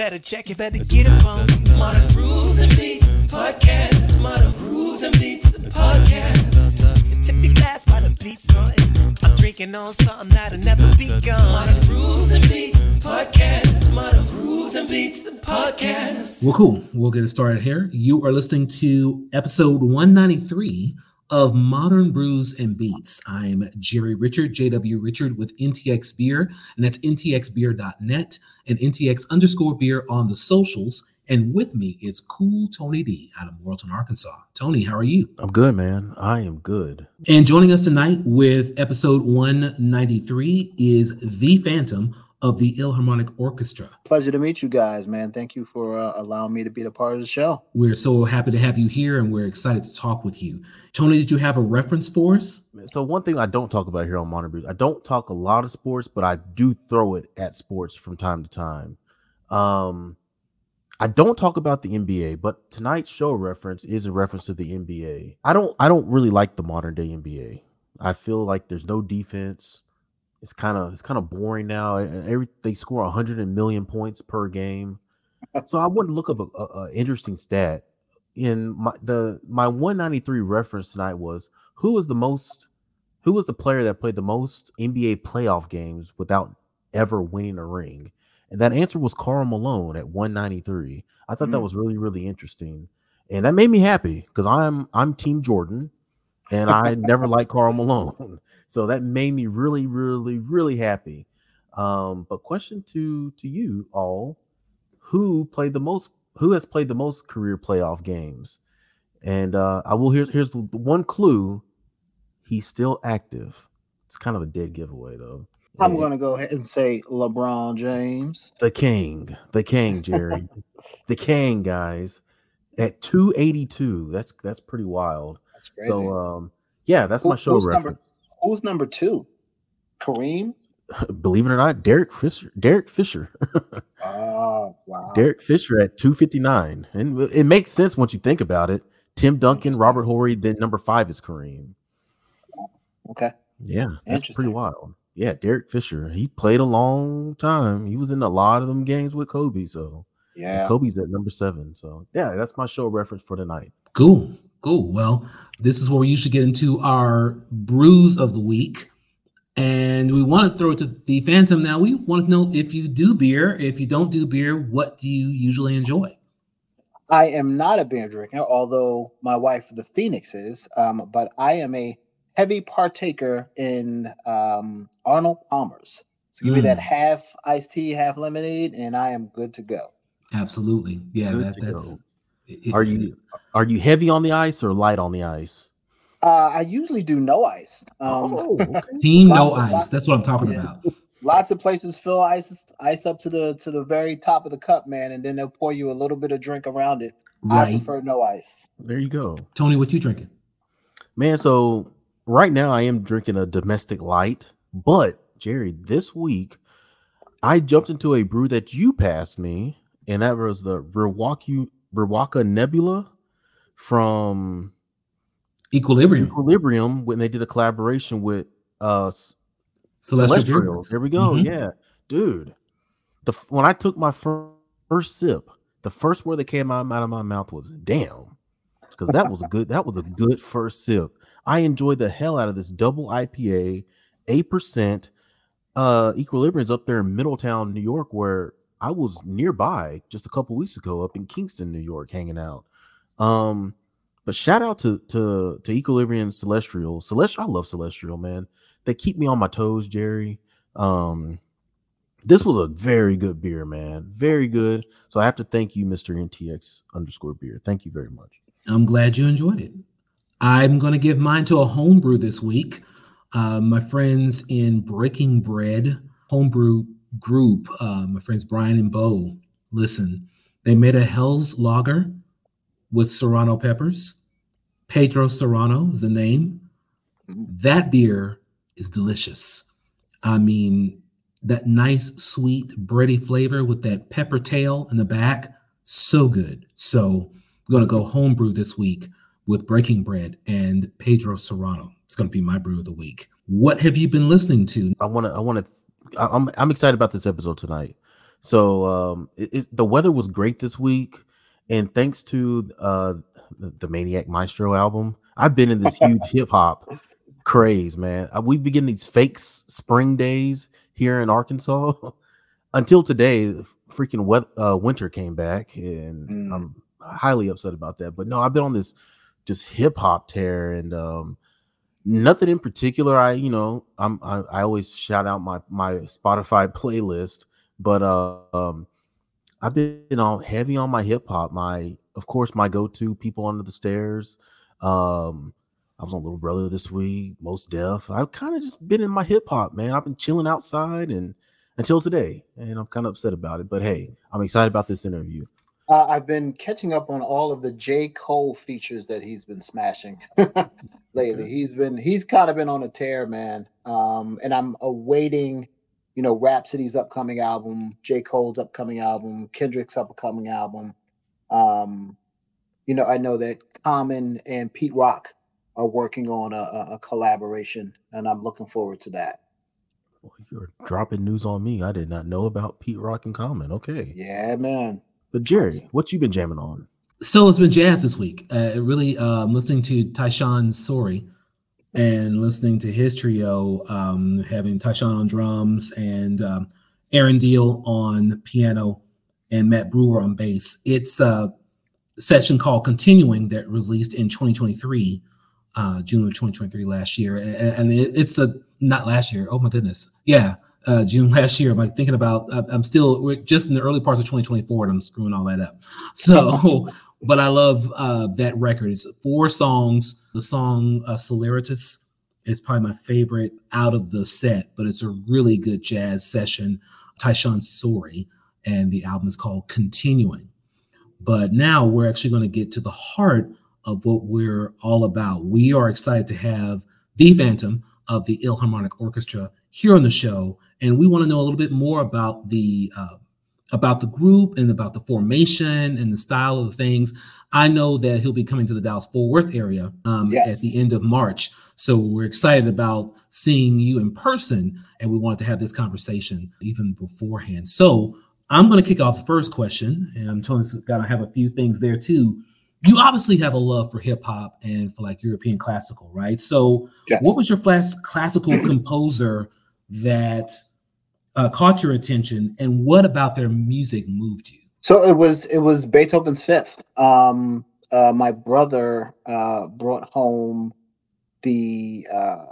better check, you better get it on. Modern Brews and Beats podcast. Modern Brews and Beats podcast. Tip your glass by the beats on it. I'm drinking on something that'll never be gone. Modern Brews and Beats podcast. Modern Brews and Beats podcast. Well, cool. We'll get it started here. You are listening to episode 193 of Modern Brews and Beats. I'm Jerry Richard, JW Richard with NTX Beer, and that's ntxbeer.net and NTX_beer on the socials. And with me is Cool Tony D out of Morrilton, Arkansas. Tony, how are you? I'm good, man. I am good. And joining us tonight with episode 193 is The Phantom of the Philharmonic Orchestra. Pleasure to meet you guys, man. Thank you for allowing me to be a part of the show. We're so happy to have you here, and we're excited to talk with you. Tony, did you have a reference for us? So one thing I don't talk about here on Modern Brews, I don't talk a lot of sports, but I do throw it at sports from time to time. I don't talk about the NBA, but tonight's show reference is a reference to the NBA. I don't really like the modern day NBA. I feel like there's no defense. It's kind of boring now. They score 100 million points per game. So I wouldn't look up a interesting stat. In my 193 reference tonight was who was the player that played the most NBA playoff games without ever winning a ring? And that answer was Karl Malone at 193. I thought that was really, really interesting. And that made me happy because I'm Team Jordan and I never liked Karl Malone. So that made me really, really, really happy. But question to you all, who has played the most career playoff games? And here's the one clue. He's still active. It's kind of a dead giveaway though. I'm going to go ahead and say LeBron James. The King, Jerry. The King, guys, at 282. That's pretty wild. That's crazy. So, yeah, that's my show reference. Who's number two? Kareem? Believe it or not, Derek Fisher. Oh, wow. Derek Fisher at 259. And it makes sense once you think about it. Tim Duncan, Robert Horry, then number 5 is Kareem. Okay. Yeah, that's pretty wild. Yeah, Derek Fisher. He played a long time. He was in a lot of them games with Kobe. So yeah, Kobe's at number 7. So yeah, that's my show reference for tonight. Cool. Well, this is where we usually get into our brews of the week. And we want to throw it to the Phantom now. We want to know if you do beer. If you don't do beer, what do you usually enjoy? I am not a beer drinker, although my wife, the Phoenix, is. But I am a heavy partaker in Arnold Palmer's. So give me that half iced tea, half lemonade, and I am good to go. Absolutely. Yeah. Are you heavy on the ice or light on the ice? I usually do no ice. Okay. Team no ice. That's what I'm talking about. Lots of places fill ice up to the very top of the cup, man, and then they'll pour you a little bit of drink around it. Right. I prefer no ice. There you go. Tony, what you drinking? Man, so right now I am drinking a domestic light, but Jerry, this week I jumped into a brew that you passed me, and that was the Riwaka Nebula from Equilibrium when they did a collaboration with Celestials. There we go. Mm-hmm. Yeah, dude. When I took my first sip, the first word that came out of my mouth was "damn," because that was a good first sip. I enjoyed the hell out of this double IPA, 8%. Equilibrium's up there in Middletown, New York, where I was nearby just a couple weeks ago, up in Kingston, New York, hanging out. But shout out to Equilibrium Celestial. I love Celestial, man. They keep me on my toes, Jerry. This was a very good beer, man. Very good. So I have to thank you, Mr. NTX_beer. Thank you very much. I'm glad you enjoyed it. I'm going to give mine to a homebrew this week. My friends in Breaking Bread homebrew group, my friends Brian and Bo, listen, they made a Hell's Lager with Serrano peppers. Pedro Serrano is the name. That beer is delicious. I mean, that nice, sweet, bready flavor with that pepper tail in the back, so good. So I'm going to go homebrew this week with Breaking Bread and Pedro Serrano. It's going to be my brew of the week. What have you been listening to? I'm excited about this episode tonight. So the weather was great this week, and thanks to the Maniac Maestro album, I've been in this huge hip hop craze, man. We begin these fake spring days here in Arkansas until today. Freaking winter came back, and I'm highly upset about that. But no, I've been on this just hip hop tear, and nothing in particular. I always shout out my Spotify playlist, but I've been on heavy on my hip hop. Of course, my go-to People Under the Stairs. I was on Little Brother this week, Most Def. I've kind of just been in my hip hop, man. I've been chilling outside and until today, and I'm kind of upset about it. But hey, I'm excited about this interview. I've been catching up on all of the J. Cole features that he's been smashing lately. Okay. He's kind of been on a tear, man. And I'm awaiting, Rhapsody's upcoming album, J. Cole's upcoming album, Kendrick's upcoming album. I know that Common and Pete Rock are working on a collaboration, and I'm looking forward to that. Well, you're dropping news on me. I did not know about Pete Rock and Common. Okay. Yeah, man. But Jerry, what you been jamming on? So it's been jazz this week. Really listening to Tyshawn Sorey and listening to his trio, having Tyshawn on drums and Aaron Deal on piano and Matt Brewer on bass. It's a session called Continuing that released in 2023, June of 2023 last year. And it's not last year. Oh my goodness. Yeah. June last year. I'm like thinking about, we're just in the early parts of 2024 and I'm screwing all that up. So, but I love that record. It's 4 songs. The song Solaritus is probably my favorite out of the set, but it's a really good jazz session. Tyshawn Sorey, and the album is called Continuing. But now we're actually going to get to the heart of what we're all about. We are excited to have the Phantom of the Ilharmonic Orchestra here on the show, and we want to know a little bit more about the group and about the formation and the style of the things. I know that he'll be coming to the Dallas-Fort Worth area Yes. at the end of March, so we're excited about seeing you in person, and we wanted to have this conversation even beforehand. So I'm going to kick off the first question, and I'm totally going to have a few things there too. You obviously have a love for hip hop and for like European classical, right? So Yes. What was your first classical composer that caught your attention, and what about their music moved you? So it was Beethoven's Fifth. My brother brought home he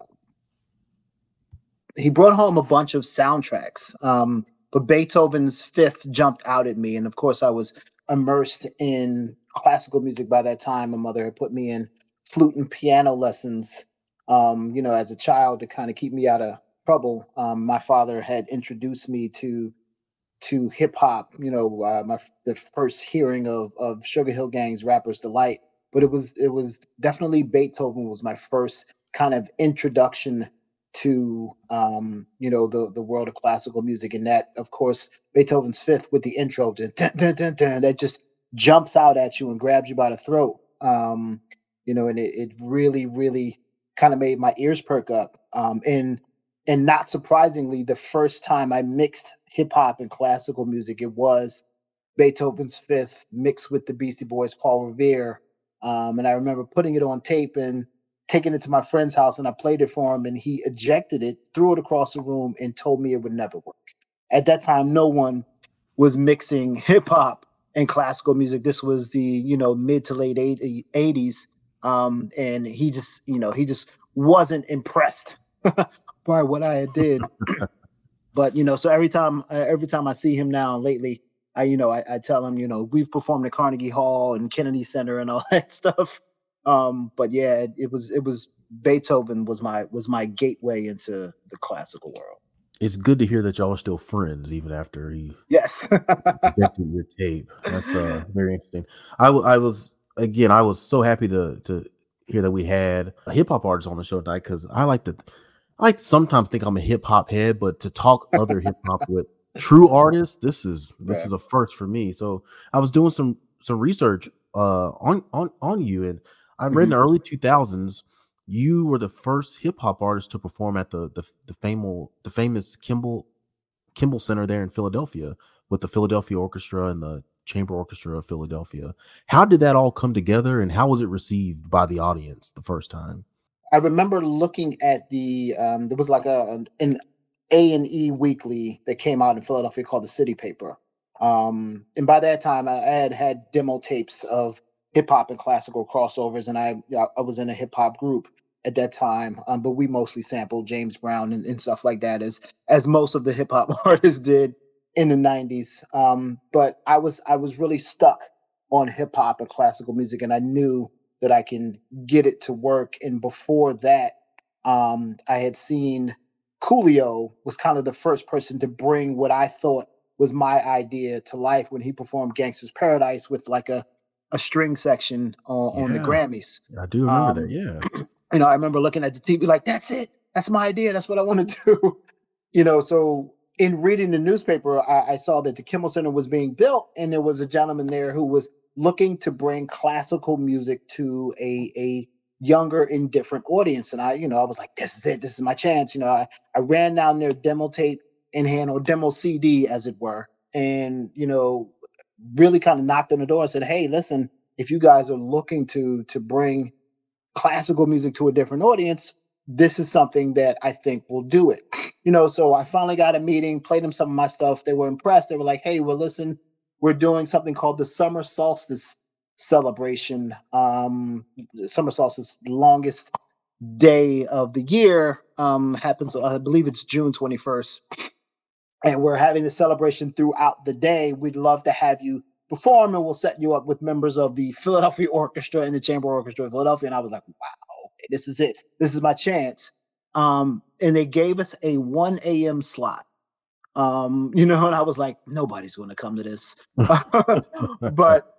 brought home a bunch of soundtracks. But Beethoven's Fifth jumped out at me, and of course I was immersed in classical music by that time. My mother had put me in flute and piano lessons, as a child to kind of keep me out of trouble. My father had introduced me to hip hop, the first hearing of Sugar Hill Gang's Rapper's Delight. But it was definitely Beethoven was my first kind of introduction to the world of classical music, and that, of course, Beethoven's Fifth with the intro that just jumps out at you and grabs you by the throat. And it really, really kind of made my ears perk up. And not surprisingly, the first time I mixed hip hop and classical music, it was Beethoven's Fifth mixed with the Beastie Boys' Paul Revere. And I remember putting it on tape and taking it to my friend's house, and I played it for him, and he ejected it, threw it across the room, and told me it would never work. At that time, no one was mixing hip hop and classical music. This was the mid to late 80s, and he just wasn't impressed by what I had did. But so every time I see him now lately, I tell him, we've performed at Carnegie Hall and Kennedy Center and all that stuff. But yeah, it was Beethoven was my gateway into the classical world. It's good to hear that y'all are still friends even after he Yes rejected your tape. That's very interesting. I was so happy to hear that we had a hip hop artist on the show tonight, because I like to sometimes think I'm a hip hop head, but to talk other hip hop with true artists, this is a first for me. So I was doing some research on you, and I read in the early 2000s you were the first hip hop artist to perform at the famous Kimball Center there in Philadelphia. with the Philadelphia Orchestra and the Chamber Orchestra of Philadelphia. How did that all come together, and how was it received by the audience the first time? I remember looking at there was like an A&E weekly that came out in Philadelphia called the City Paper. And by that time, I had demo tapes of hip hop and classical crossovers, and I was in a hip hop group at that time. But we mostly sampled James Brown and stuff like that, as most of the hip hop artists did in the 90s. But I was really stuck on hip hop and classical music, and I knew that I can get it to work. And before that, I had seen Coolio was kind of the first person to bring what I thought was my idea to life when he performed Gangsta's Paradise with like a string section on the Grammys. I do remember that. Yeah. I remember looking at the TV like, that's it. That's my idea. That's what I want to do. So in reading the newspaper, I saw that the Kimmel Center was being built, and there was a gentleman there who was looking to bring classical music to a younger and different audience. And I was like, this is it. This is my chance. I ran down there, demo tape in hand, or demo CD as it were. And, really kind of knocked on the door and said, hey, listen, if you guys are looking to bring classical music to a different audience, this is something that I think will do it. So I finally got a meeting, played them some of my stuff. They were impressed. They were like, hey, well, listen, we're doing something called the Summer Solstice Celebration. Summer Solstice, the longest day of the year, happens, I believe it's June 21st. And we're having the celebration throughout the day. We'd love to have you perform, and we'll set you up with members of the Philadelphia Orchestra and the Chamber Orchestra of Philadelphia. And I was like, wow, okay, this is it. This is my chance. And they gave us a 1 a.m. slot. And I was like, nobody's going to come to this. But,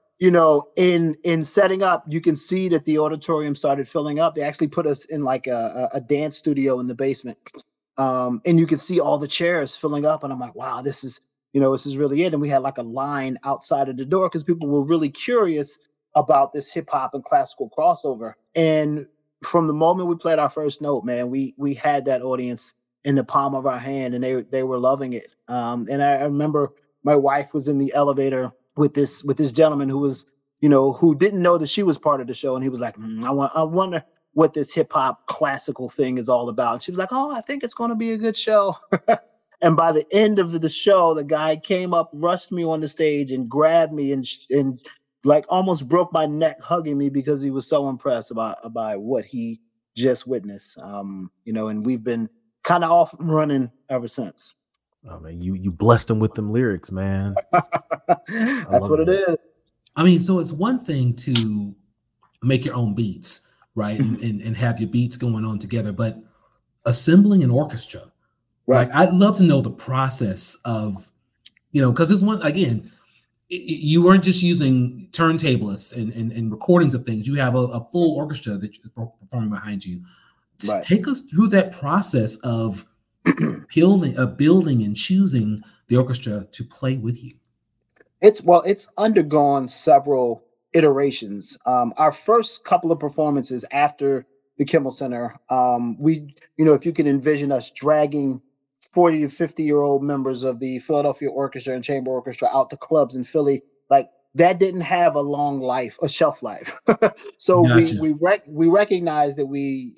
in setting up, you can see that the auditorium started filling up. They actually put us in like a dance studio in the basement. And you can see all the chairs filling up. And I'm like, wow, this is really it. And we had like a line outside of the door because people were really curious about this hip hop and classical crossover. And from the moment we played our first note, man, we had that audience in the palm of our hand, and they were loving it. And I remember my wife was in the elevator with this gentleman who was, who didn't know that she was part of the show. And he was like, I wonder what this hip hop classical thing is all about. And she was like, oh, I think it's going to be a good show. And by the end of the show, the guy came up, rushed me on the stage and grabbed me and like almost broke my neck hugging me because he was so impressed by what he just witnessed. And we've been kind of off and running ever since. Oh man, you blessed him with them lyrics, man. That's what it is. I mean, so it's one thing to make your own beats, right? and have your beats going on together, but assembling an orchestra, right? Like, I'd love to know the process of, because it's one, again, you weren't just using turntablists and recordings of things. You have a full orchestra that is performing behind you. Right. Take us through that process of building and choosing the orchestra to play with you. It's undergone several iterations. Our first couple of performances after the Kimmel Center, we, if you can envision us dragging 40 to 50-year-old members of the Philadelphia Orchestra and Chamber Orchestra out to clubs in Philly, like that didn't have a shelf life. So gotcha. we recognized that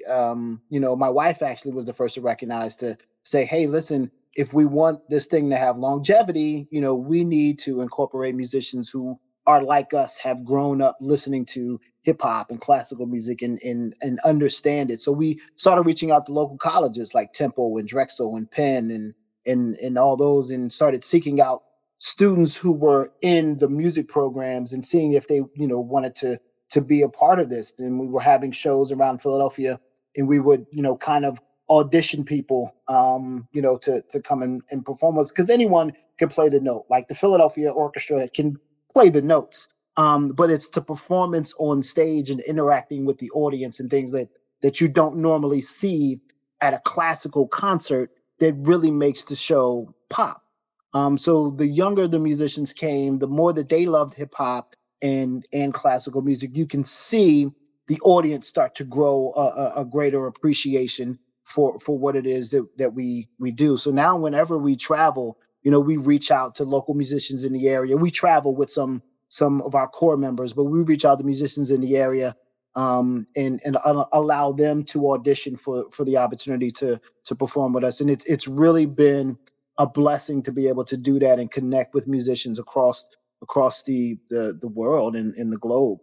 my wife actually was the first to recognize, to say, hey, listen, if we want this thing to have longevity, we need to incorporate musicians who are like us, have grown up listening to hip hop and classical music and understand it. So we started reaching out to local colleges like Temple and Drexel and Penn and all those, and started seeking out students who were in the music programs and seeing if they, wanted to be a part of this. And we were having shows around Philadelphia, and we would, kind of audition people, to come and perform us, because anyone can play the note. Like the Philadelphia Orchestra can play the notes, but it's the performance on stage and interacting with the audience and things that you don't normally see at a classical concert that really makes the show pop. So the younger the musicians came, the more that they loved hip hop and classical music. You can see the audience start to grow a greater appreciation for what it is that we do. So now whenever we travel, we reach out to local musicians in the area. We travel with some of our core members, but we reach out to musicians in the area, and allow them to audition for the opportunity to perform with us. And it's really been a blessing to be able to do that and connect with musicians across the world and in the globe.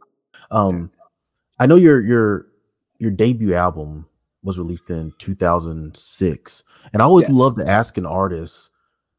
I know your debut album was released in 2006, and I always love to ask an artist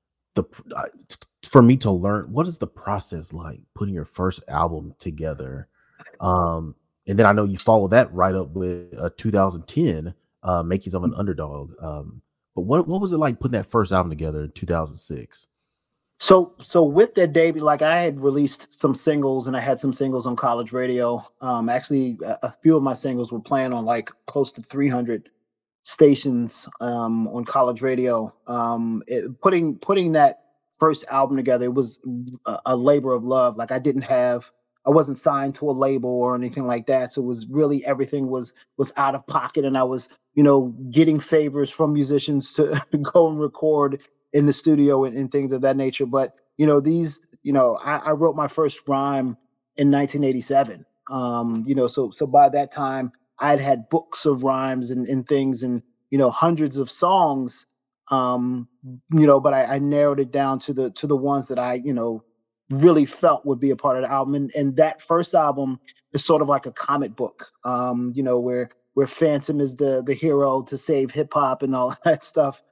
for me to learn, what is the process like putting your first album together? And then I know you follow that right up with 2010 Makings of an Underdog. But what was it like putting that first album together in 2006? So with that debut, like, I had released some singles, and I had some singles on college radio. Actually, a few of my singles were playing on like close to 300 stations on college radio. Putting that first album together, it was a labor of love. Like, I wasn't signed to a label or anything like that. So it was really, everything was out of pocket, and I was, getting favors from musicians to go and record in the studio and things of that nature. But, I wrote my first rhyme in 1987. So by that time I'd had books of rhymes and things, and, hundreds of songs, but I narrowed it down to the ones that I, really felt would be a part of the album. And that first album is sort of like a comic book, where Phantom is the hero to save hip hop and all that stuff.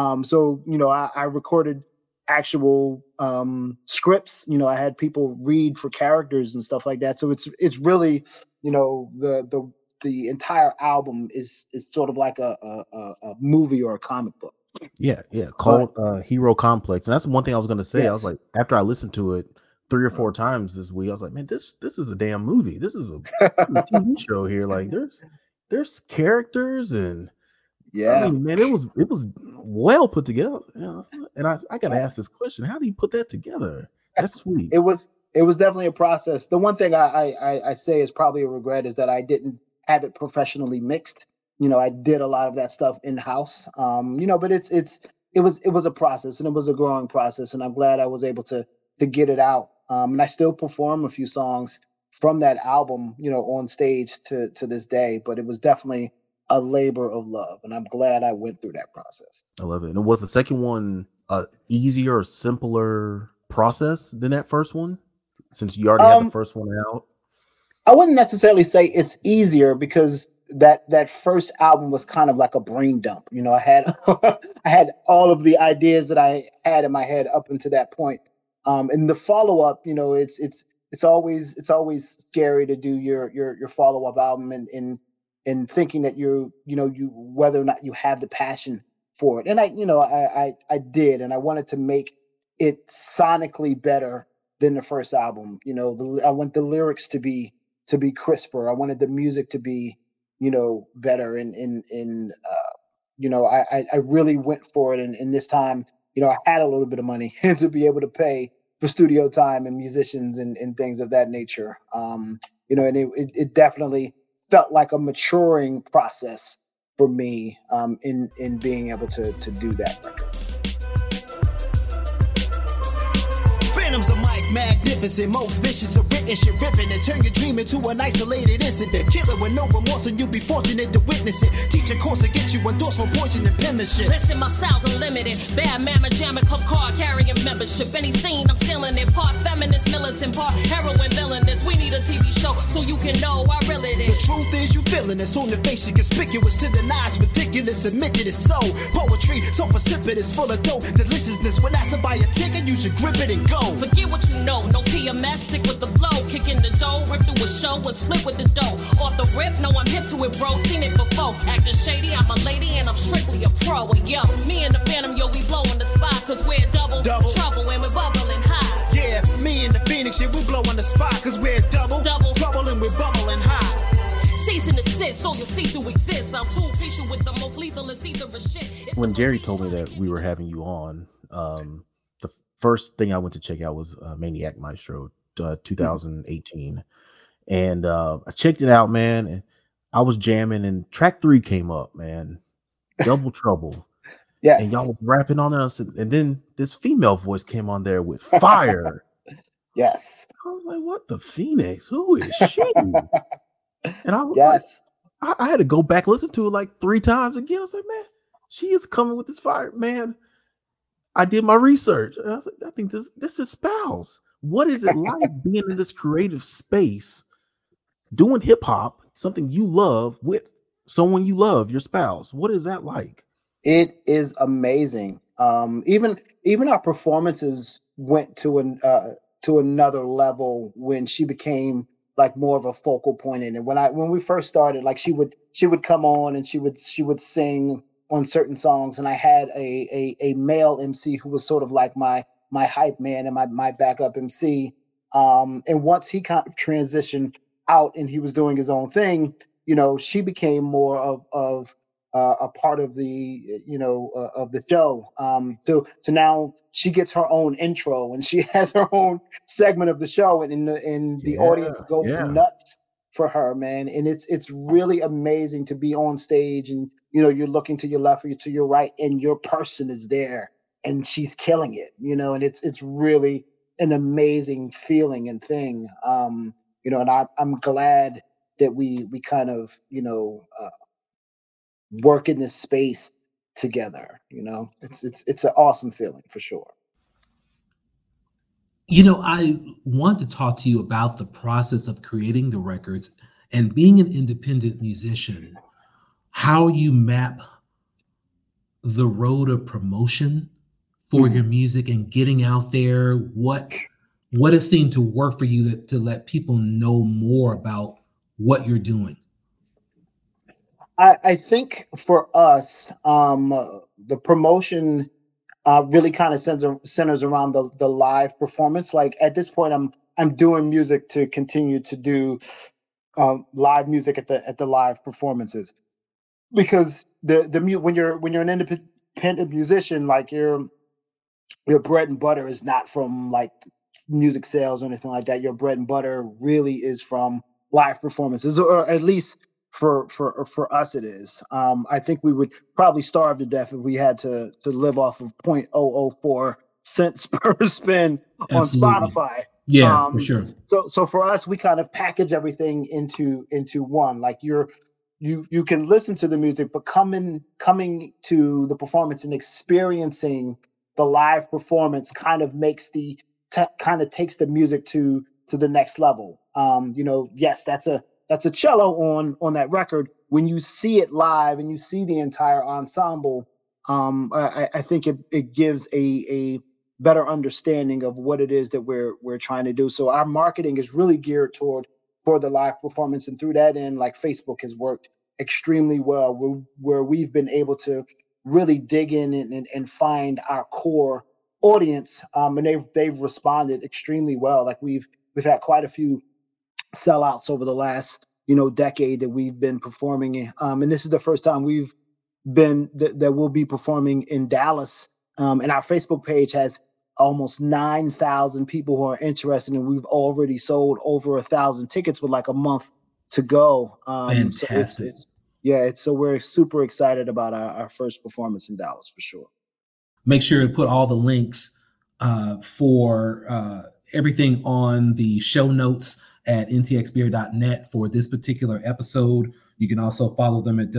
I recorded actual scripts. I had people read for characters and stuff like that. So it's really, the entire album is sort of like a movie or a comic book. Yeah, called Hero Complex. And that's one thing I was going to say. Yes. I was like, after I listened to it 3 or 4 times this week, I was like, man, this is a damn movie. This is a TV show here. Like, there's characters, and I mean, man, it was well put together. And I got to ask this question: how do you put that together? That's sweet. It was definitely a process. The one thing I say is probably a regret is that I didn't have it professionally mixed. I did a lot of that stuff in house. But it was a process, and it was a growing process, and I'm glad I was able to get it out. And I still perform a few songs from that album, on stage to this day. But it was definitely a labor of love, and I'm glad I went through that process. I love it. And was the second one easier or simpler process than that first one, since you already had the first one out? I wouldn't necessarily say it's easier, because that first album was kind of like a brain dump. I had I had all of the ideas that I had in my head up until that point. And the follow up, it's always scary to do your follow up album and thinking that you whether or not you have the passion for it. And I did, and I wanted to make it sonically better than the first album. I want the lyrics to be crisper. I wanted the music to be, better. I really went for it. And this time, I had a little bit of money to be able to pay for studio time and musicians and things of that nature. And it definitely felt like a maturing process for me in being able to do that record. Phantom's the mic, magnificent, most vicious, a written shit ripping, and turn your dream into an isolated incident. Killer with no remorse, and you'll be fortunate to witness it. Teach a course to get you endorsed for poison and penmanship. Listen, my style's unlimited. Bad mamma jamming, club car carrying membership. Any scene, I'm stealing it. Part feminist, militant, part heroin villainous. We need a TV show so you can know how real it is. The truth is, you feeling it. On the face, you conspicuous to the eyes, ridiculous. Admit it is so. Poetry, so precipitous, full of dope. Deliciousness. When asked to buy a ticket, you should grip it and go. Forget what you know, no PMS, sick with the flow. Kicking the dough, rip through a show and split with the dough. Off the rip, no, I'm hip to it, bro. Seen it before. Acting shady, I'm a lady and I'm strictly a pro. And yo, me and the Phantom, yo, we blow on the spot, cause we're double trouble and we're bubbling high. Yeah, me and the Phoenix, yeah, we blow on the spot, cause we're double trouble and we're bubbling high. Cease and desist, so you'll cease to exist. I'm too patient with the most lethal and ether of shit. When Jerry told me that we were having you on, the first thing I went to check out was Maniac Maestro 2018. And I checked it out, man, and I was jamming, and track 3 came up, man. Double Trouble. and y'all was Yes. rapping on there, and then this female voice came on there with fire. Yes. I was like, what the Phoenix? Who is she? And I was like, Yes. I had to go back listen to it like 3 times again. I was like, man, she is coming with this fire, man. I did my research, and I was like, I think this is Spouse. What is it like being in this creative space, doing hip hop, something you love, with someone you love, your spouse? What is that like? It is amazing. Even our performances went to another level when she became like more of a focal point in it. When we first started, like she would come on and she would sing on certain songs, and I had a male MC who was sort of like my hype man and my backup MC. And once he kind of transitioned out and he was doing his own thing, she became more of a part of the of the show. So now she gets her own intro and she has her own segment of the show, and the audience goes Yeah. nuts for her, man. And it's really amazing to be on stage, and you're looking to your left or to your right, and your person is there, and she's killing it. And it's really an amazing feeling and thing. And I'm glad that we kind of work in this space together. It's an awesome feeling for sure. I want to talk to you about the process of creating the records and being an independent musician, how you map the road of promotion for your music and getting out there. What has seemed to work for you to let people know more about what you're doing? I think for us, the promotion really kind of centers around the live performance. Like at this point, I'm doing music to continue to do live music at the live performances, because when you're an independent musician, like your bread and butter is not from like music sales or anything like that. Your bread and butter really is from live performances, or at least for us it is. I think we would probably starve to death if we had to live off of 0.004 cents per spin on Absolutely. Spotify. Yeah, for sure. So for us, we kind of package everything into one. Like you can listen to the music, but coming to the performance and experiencing the live performance kind of makes kind of takes the music to the next level. Yes, that's a cello on that record. When you see it live and you see the entire ensemble, I think it gives a better understanding of what it is that we're trying to do. So our marketing is really geared for the live performance, and through that end, like Facebook has worked extremely well, where we've been able to really dig in and find our core audience, and they've responded extremely well. Like we've had quite a few sellouts over the last decade that we've been performing in, and this is the first time we've been that we'll be performing in Dallas, and our Facebook page has almost 9,000 people who are interested, and we've already sold over 1,000 tickets with like a month to go. Fantastic. So we're super excited about our first performance in Dallas for sure. Make sure to put all the links for everything on the show notes at ntxbeer.net for this particular episode. You can also follow them at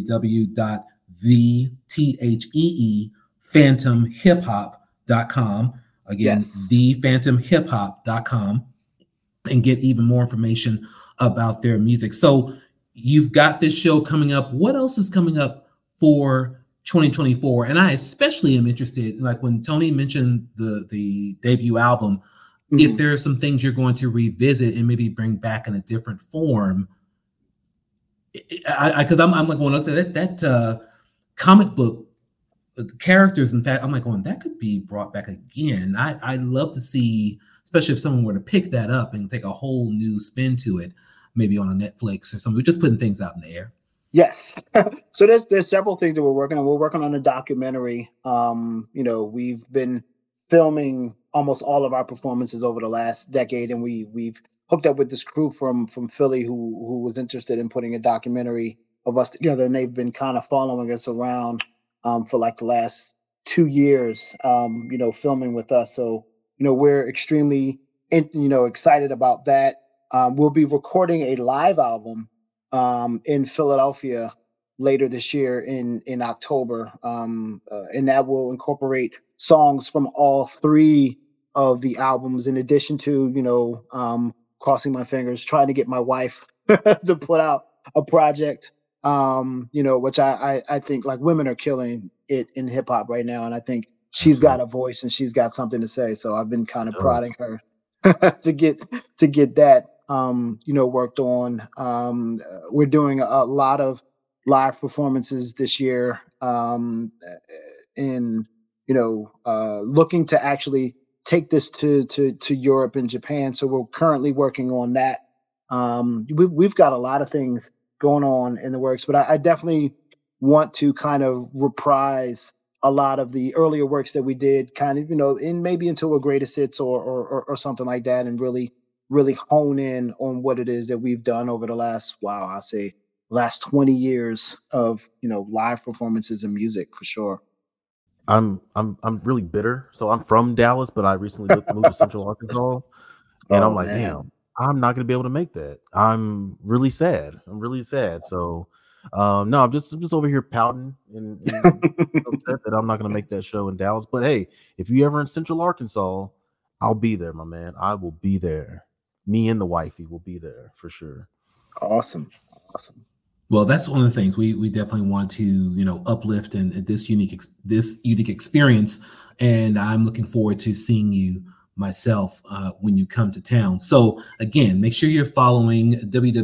www.thephantomhiphop.com. Again, thephantomhiphop.com, and get even more information about their music. So you've got this show coming up. What else is coming up for 2024? And I especially am interested, like when Tony mentioned the debut album, if there are some things you're going to revisit and maybe bring back in a different form. Because I'm like going, okay, that comic book characters, in fact, I'm like going, that could be brought back again. I'd love to see, especially if someone were to pick that up and take a whole new spin to it, maybe on a Netflix or something. We're just putting things out in the air. Yes. So there's several things that we're working on. We're working on a documentary. We've been filming almost all of our performances over the last decade, and we've hooked up with this crew from Philly who was interested in putting a documentary of us together, and they've been kind of following us around for like the last 2 years, filming with us. So, we're extremely, excited about that. We'll be recording a live album in Philadelphia later this year in October, and that will incorporate songs from all 3 of the albums, in addition to crossing my fingers, trying to get my wife to put out a project, which I think like women are killing it in hip hop right now, and I think she's got a voice and she's got something to say. So I've been kind of prodding her to get that worked on. We're doing a lot of live performances this year, and looking to actually take this to Europe and Japan. So we're currently working on that. We've got a lot of things going on in the works, but I definitely want to kind of reprise a lot of the earlier works that we did, kind of, in maybe into a greatest hits or something like that, and really hone in on what it is that we've done over the last 20 years of live performances and music, for sure. I'm really bitter. So I'm from Dallas, but I recently moved to Central Arkansas, and I'm like, damn, I'm not gonna be able to make that. I'm really sad. So no, I'm just over here pouting and upset that I'm not gonna make that show in Dallas. But hey, if you ever in Central Arkansas, I'll be there, my man. I will be there. Me and the wifey will be there for sure. Awesome. Well, that's one of the things we definitely want to uplift and this unique experience, and I'm looking forward to seeing you myself when you come to town. So again, make sure you're following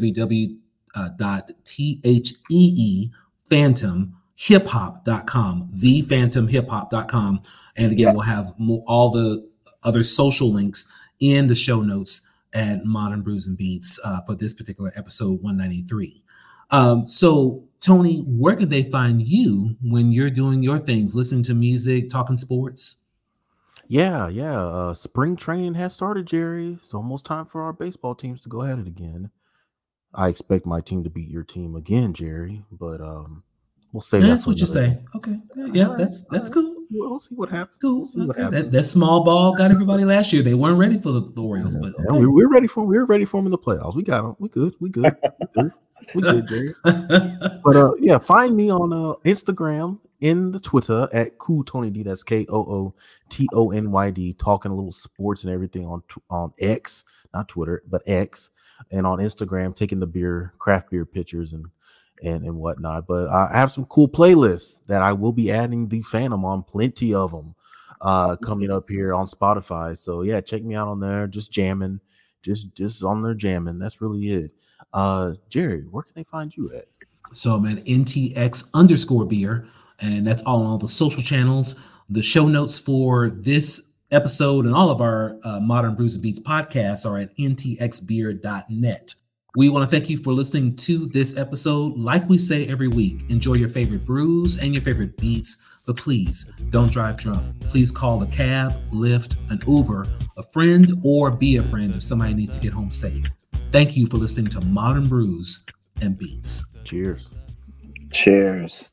www.theephantomhiphop.com, thephantomhiphop.com, and again, we'll have all the other social links in the show notes at Modern Brews and Beats for this particular episode 193. So Tony, where can they find you when you're doing your things, listening to music, talking sports? Yeah. Spring training has started, Jerry. It's almost time for our baseball teams to go at it again. I expect my team to beat your team again, Jerry, but we'll say that's what you say. Okay. Yeah, that's cool. We'll see what happens. Cool. That small ball got everybody last year. They weren't ready for the Orioles, but okay. we're ready for them in the playoffs. We got them. We good. We good, Jerry. But find me on Instagram, in the Twitter at KooTonyD. That's KOOTONYD. Talking a little sports and everything on X, not Twitter, but X, and on Instagram, taking the craft beer pictures and whatnot. But I have some cool playlists that I will be adding the Phantom on, plenty of them coming up here on Spotify. So yeah, check me out on there, just jamming, just on there jamming. That's really it. Jerry, where can they find you at? So man, NTX_beer, and that's all the social channels. The show notes for this episode and all of our Modern Brews and Beats podcasts are at ntxbeer.net. We want to thank you for listening to this episode. Like we say every week, enjoy your favorite brews and your favorite beats, but please don't drive drunk. Please call a cab, Lyft, an Uber, a friend, or be a friend if somebody needs to get home safe. Thank you for listening to Modern Brews and Beats. Cheers. Cheers.